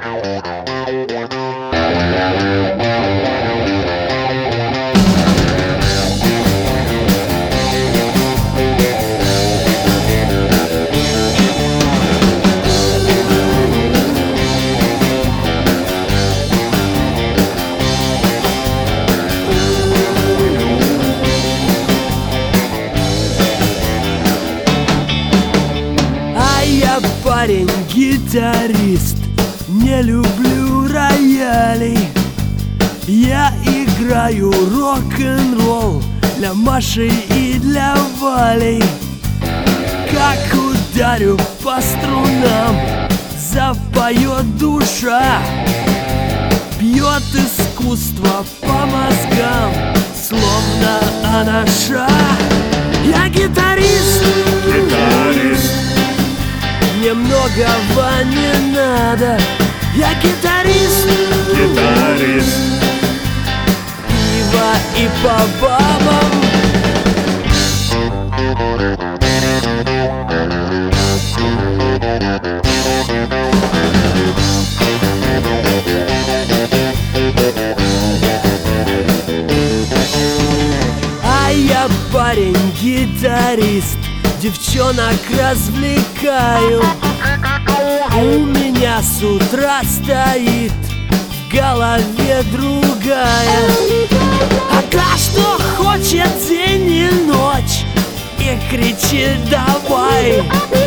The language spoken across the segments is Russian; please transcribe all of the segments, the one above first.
Парень-гитарист, не люблю роялей. Я играю рок-н-ролл для Маши и для Вали. Как ударю по струнам, запоет душа, бьет искусство по мозгам, словно анаша. Я гитарист, мне многого не надо. Я гитарист, пиво и по бабам. А я парень-гитарист, девчонок развлекаю. У меня с утра стоит в голове другая. А та, что хочет день и ночь и кричит давай,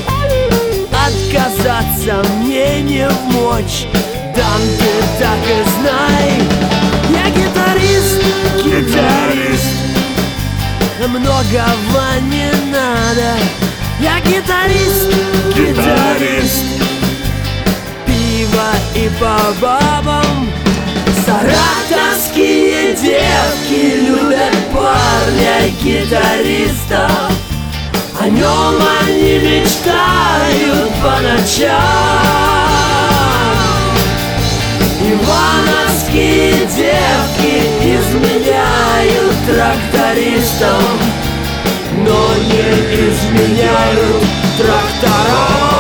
отказаться мне не вмочь. Дам, ты так и знай. Я гитарист, многого не надо. Я гитарист, пиво и по бабам. Саратовские девки любят парня-гитариста. О нем они мечтают по ночам. Ивановские девки изменяют трактористам, но не изменяют тракторам.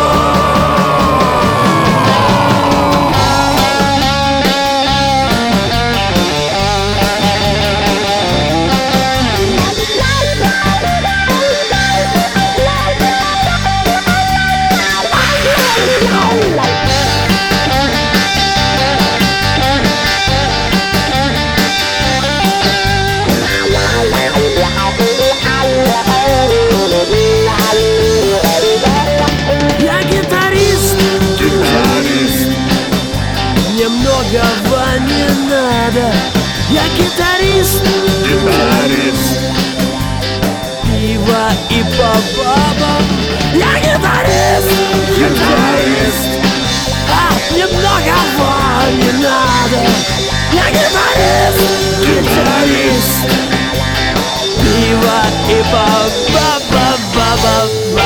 Многого не надо. Я гитарист, пиво и по бабам. Я гитарист, а мне многого не надо. Я гитарист, пиво и по бабам.